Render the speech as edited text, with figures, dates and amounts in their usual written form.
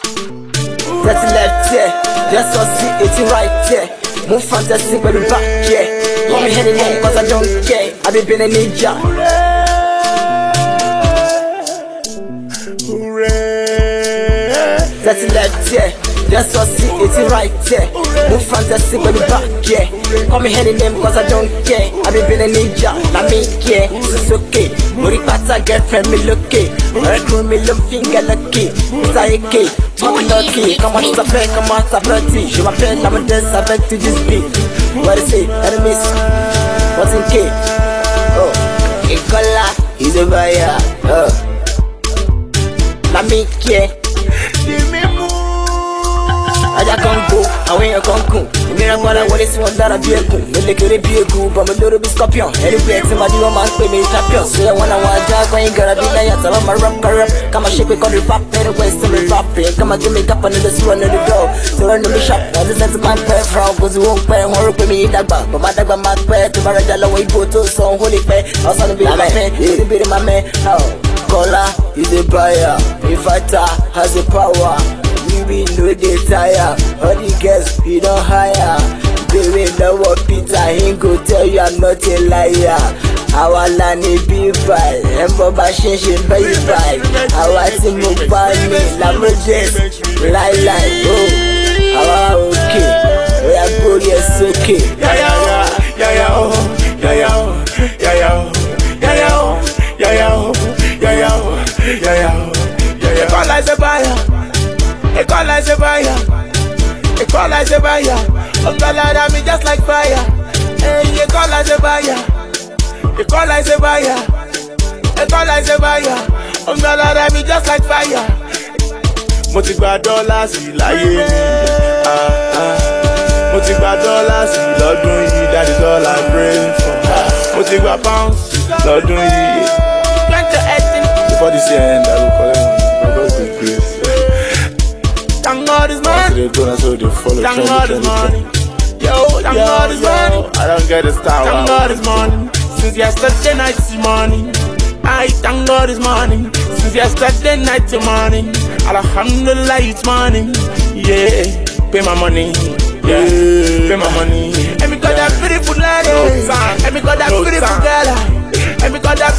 That's left here, just us see it right here. Move fantastic but back here. Call me heading home cause I don't care. I be been a ninja. That's left here, just us see it right here. Move fantastic but back here. Call me heading home cause I don't care. I be been a ninja, I me care. It's okay. Muri pata girlfriend me lucky. Recruit me look finger lucky. It's okay. Come lucky. Come on to play, come on to play. Je m'appelle la modeste avec tout this beat. What is it? Enemies. What's in K? Oh, Ikola is a buyer. Oh, la me care. Aja Congo, I win a Congo. Mira what I want is one that I be a good. Me like it be a good, but me little bit scorpion. Anyway, somebody on my pay me champion. So I wanna jack when you gotta be like tell my rap corrupt. Come and shake it on the pop, anyway, so me rapping. Come and give me up on the run of the door. So run to me shop, all this is my pay from. Cause you won't pay, work with me in that bag. But my dog, my pay, to my rajala, way go to so holy pay. I was on the bit of my man, it's a bit of my man. Oh, Kola is a buyer. If I has a power. We know they tire. All the girls we don't hire. Baby know what Peter ain't go tell you I'm not a liar. Our land is be by and Boba Shin baby by. Our team of me, Lamborghini, lie. Oh, our okay. We are good, yes, okay. Equalize a buyer, equalize a buyer. Oh God, I me just like fire. Hey, equalize a buyer, equalize a buyer, equalize a buyer. Oh God, I me just like fire. Mo ti gba dollars láyé mi, mo ti gba dollars lọ́dún yìí, that is all I'm praying for. Mo ti gba pounds lọ́dún yìí. Before this year end, I will collect my God's grace. Thank God is money. Thank God is money. Yo, thank God is money. I don't get the style. Thank God is money. Since yesterday night to morning. I thank God is money. Since yesterday night to morning. Alhamdulillah it's morning. Yeah, pay my money. Yeah, pay my money. And because that beautiful lady. And because that beautiful girl. And because that